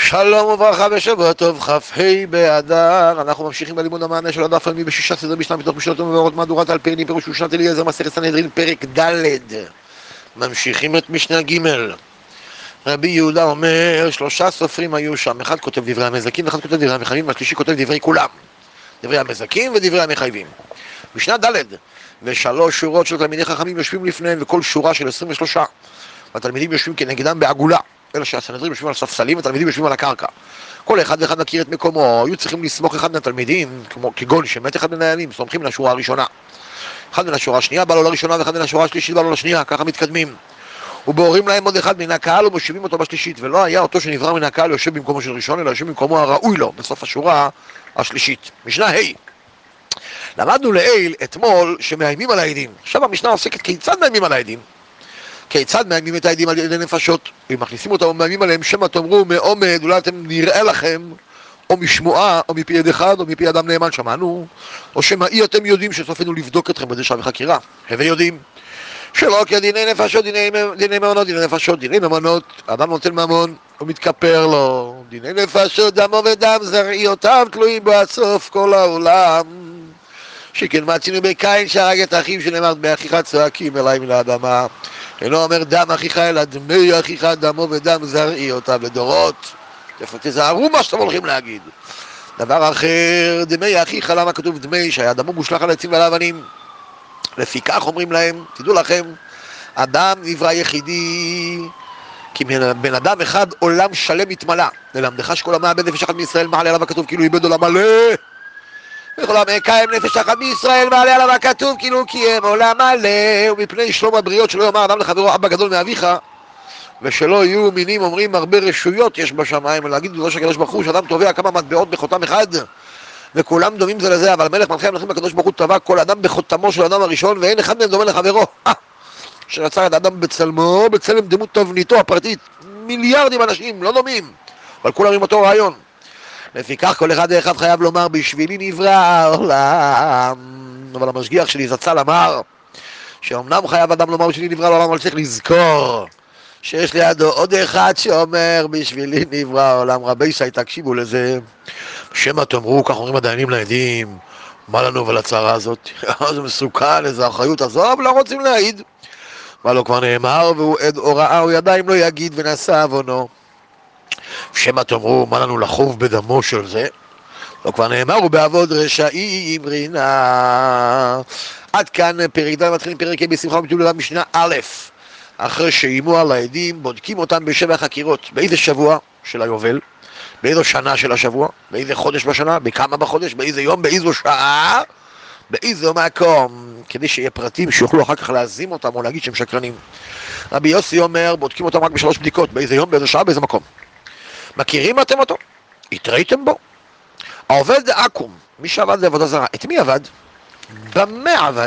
שלום וברכה ושבוע טוב, כ"ה באדר. אנחנו ממשיכים בלימוד המענה של הדף היומי בשישה סדרי משנה מתוך משנות ומאורות מהדורת אלפרין, פירוש ושנת אליעזר, מסכת סנהדרין, פרק ד'. ממשיכים את משנה ג'. רבי יהודה אומר, שלושה סופרים היו שם, אחד כותב דברי המזכים ואחד כותב דברי המחייבים, והשלישי כותב דברי כולם, דברי המזכים ודברי המחייבים. משנה ד', ושלוש שורות של תלמידי חכמים יושבים לפניהם, וכל שורה של 23, והתלמידים יושבים כנגדם בעגולה, אלא שהסנהדרין יושבים על ספסלים והתלמידים יושבים על הקרקע. כל אחד ואחד מכיר את מקומו. היו צריכים לסמוך אחד מהתלמידים, כגון שמת אחד מן הימים, סומכים מן השורה הראשונה, אחד מן השורה השנייה בא לו לראשונה ואחד מן השורה השלישית בא לו לשנייה, ככה מתקדמים. ובהורים להם עוד אחד מן הקהל ומושיבים אותו בשלישית, ולא היה אותו שנברא מן הקהל יושב במקומו של ראשון, אלא יושב במקומו הראוי לו בסוף השורה השלישית. משנה ה'. למדנו לעיל אתמול שמאיימים על העדים. עכשיו המשנה עוסקת כיצד מאיימים על העדים. כיצד מאיימים את העדים על ידי נפשות? אם מכניסים אותם ומאיימים עליהם, שמא תאמרו מעומד, אולי אתם נראה לכם, או משמועה, או מפי יד אחד, או מפי אדם נאמן שמענו, או שמא אי אתם יודעים שסופנו לבדוק אתכם בדשא וחקירה. הווה יודעים שלא כדיני נפשות, דיני ממונות, דיני נפשות, דיני ממונות, אדם נותן ממון, הוא מתכפר לו. דיני נפשות, דמו ודם זרעיותיו תלויים בו הסוף כל העולם. שכן מצינו בקין שהרג את אחיו, שנאמר דמי אחיך צועקים אליי מן האדמה. אינו אומר דם אחיך אלא דמי אחיך, דמו ודם זרעיותיו לדורות. תזהרו מה שאתם הולכים להגיד. דבר אחר, דמי אחיך, למה כתוב דמי? שהיה דמו מושלך על עצים ועל האבנים. לפיכך אומרים להם, תדעו לכם, אדם נברא יחידי, כי בן אדם אחד עולם שלם מתמלא. ללמדך שכל המאבד נפש אחת מישראל מעלה עליו הכתוב כאילו איבד עולם מלא. וכל המקיים נפש אחת מישראל מעלה עליו הכתוב כאילו קיים עולם מלא. ומפני שלום הבריות שלא יאמר אדם לחברו אבא גדול מאביך, ושלא יהיו מינים אומרים הרבה רשויות יש בשמיים, ולהגיד דודו הקדוש ברוך הוא שאדם תובע כמה מטבעות בחותם אחד וכולם דומים זה לזה, אבל מלך מלכי המלכים הקדוש ברוך הוא טבע כל אדם בחותמו של אדם הראשון, ואין אחד מהם דומה לחברו, שרצה את האדם בצלמו, בצלם דמות תבניתו הפרטית. מיליארדים אנשים לא דומים, אבל כולם עם אותו רעיון. לפיכך כל אחד ואחד חייב לומר בשבילי נברא העולם. אבל המשגיח שלי זצ"ל אמר שאומנם חייב אדם לומר בשבילי נברא העולם, אבל צריך לזכור שיש לידו עוד אחד שאומר בשבילי נברא העולם. רבי שי, תקשיבו לזה, שמא תאמרו, כך אומרים הדיינים לעדים, מה לנו ולצערה הזאת? זה מסוכן, איזו אחריות, עזוב, לא רוצים להעיד. מה לו כבר נאמר, והוא עד הוראה, הוא ידיים לא יגיד ונשא עוונו. שמא תאמרו, מה לנו לחוב בדמו של זה? לא כבר נאמר, ובעבוד רשעים רינה. עד כאן פרק ד', מתחילים פרק ה' בשמחה ובטוב משנה א'. אחרי שאיימו על העדים, בודקים אותם בשבע חקירות. באיזה שבוע של היובל, באיזו שנה של השבוע, באיזה חודש בשנה, בכמה בחודש, באיזה יום, באיזו שעה, באיזו מקום, כדי שיהיה פרטים שיוכלו אחר כך להזים אותם או להגיד שהם שקרנים. רבי יוסי אומר, בודקים אותם רק בשלוש בדיקות, באיזה יום, באיזו שעה, באיזה מקום. מכירים אתם אותו? התראיתם בו? העובד עקום, מי שעבד זה עבודה זרה. את מי עבד? במה עבד?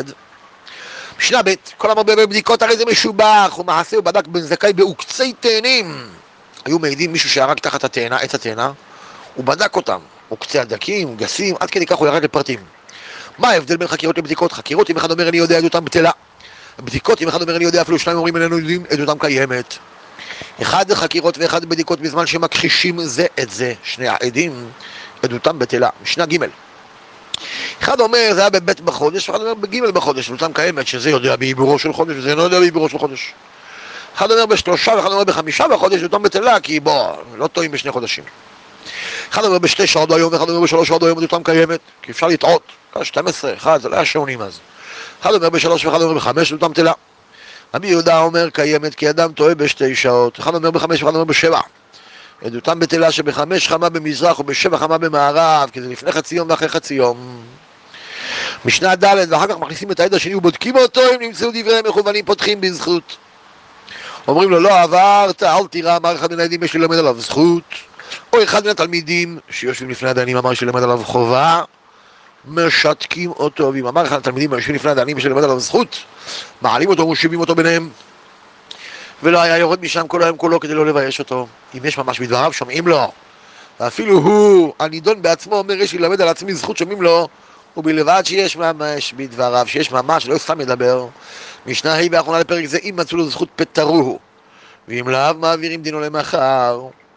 משנה ב', כל המרבה בבדיקות הרי זה משובח, ומעשה הוא בדק בן זכאי בעוקצי תאנים. היו מעידים מישהו שהרג תחת התאנה, עץ התאנה, הוא בדק אותם, עוקצי הדקים, גסים, עד כדי כך הוא ירד לפרטים. מה ההבדל בין חקירות לבדיקות? חקירות אם אחד אומר אני יודע עדותם בטלה, בדיקות אם אחד אומר אני יודע, אפילו שניים אומרים איננו יודעים עדותם קיימת. אחד חקירות ואחד בדיקות בזמן שמכחישים זה את זה, שני העדים עדותם בטלה. משנה ג', אחד אומר זה היה בבית בחודש, ואחד אומר בג' בחודש, עדותם קיימת, שזה יודע בעיבורו של חודש וזה לא יודע בעיבורו של חודש. אחד אומר בשלושה ואחד אומר בחמישה בחודש, עדותם בטלה, כי בוא, לא טועים בשני חודשים. אחד אומר בשתי שעות היום ואחד אומר בשלוש שעות היום, עדותם קיימת, כי אפשר לטעות, 12, אחד, זה לא היה שעונים אז. אחד אומר בשלוש ואחד אומר בחמש, עדותם בטלה. רבי יהודה אומר קיימת כי אדם טועה בשתי שעות, אחד אומר בחמש ואחד אומר בשבע. עדותם בטלה שבחמש חמה במזרח ובשבע חמה במערב, כי זה לפני חצי יום ואחרי חצי יום. משנה ד', ואחר כך מכניסים את העד השני ובודקים אותו, אם נמצאו דברי מכוונים פותחים בזכות. אומרים לו לא עברת, אל תירא, אמר אחד מן העדים יש ללמד עליו זכות, או אחד מן התלמידים שיושבים לפני הדיינים אמר שלמד עליו חובה, משתקים אותו, ואם אמר אחד התלמידים שיושבים לפני הדיינים שלמד עליו זכות, מעלים אותו ומושיבים אותו ביניהם, ולא היה יורד משם כל היום כולו כדי לא לבייש אותו. אם יש ממש בדבריו שומעים לו, ואפילו הוא הנידון בעצמו אומר יש לי ללמד על עצמי זכות, שומעים לו, ובלבד שיש ממש בדבריו, שיש ממש, לא סתם ידבר. משנה ה' באחרונה לפרק זה, אם מצאו לו זכות פטרוהו, ואם לאו מעבירים דינו למחר.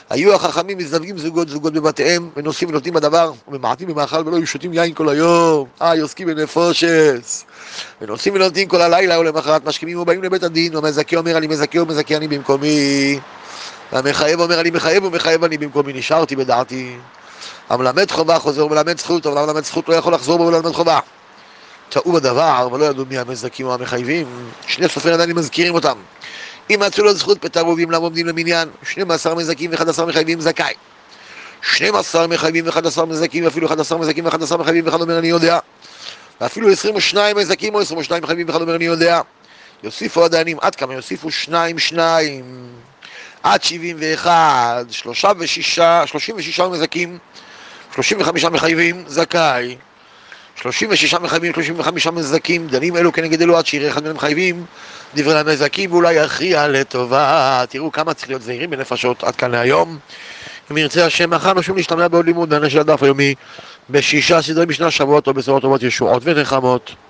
היו החכמים מזווגים זוגות בבתיהם, ונושאים ונותנים בדבר, וממעטים במאכל ולא היו שותים יין כל היום. עוסקים בנפושס. ונושאים ונותנים כל הלילה, ולמחרת משכימים ובאים לבית הדין, והמזכה אומר אני מזכה ומזכה אני במקומי. והמחייב אומר אני מחייב ומחייב אני במקומי, נשארתי בדעתי. המלמד חובה חוזר ומלמד זכות, אבל המלמד זכות לא יכול לחזור בו וללמד חובה. טעו בדבר, ולא ידעו מי המזכים או המחייבים. שני סופרים עדיין מזכירים אותם. אם מצאו לו זכות פטרובים לעמודים למניין, 12 מזכים ו11 מחייבים זכאי. 12 מחייבים ו11 מזכים, ואפילו 11 מזכים ו11 מחייבים ואחד אומר אני יודע. ואפילו 22 מזכים או 22 מחייבים ואחד אומר אני יודע. יוסיפו הדיינים, עד כמה יוסיפו 2 עד 71, 36 מזכים, 35 מחייבים זכאי. 36 מחייבים, 35 מזכים, דנים אלו כנגד אלו עד שיראה אחד מהם מחייבים דברי המזכים ואולי יכריע לטובה. תראו כמה צריך להיות זהירים בנפשות. עד כאן להיום. אם ירצה השם, מחר נשוב להשתמע בעוד לימוד של הדף היומי בשישה סדרי משנה, שבועות או בשורות טובות, ישועות ונחמות.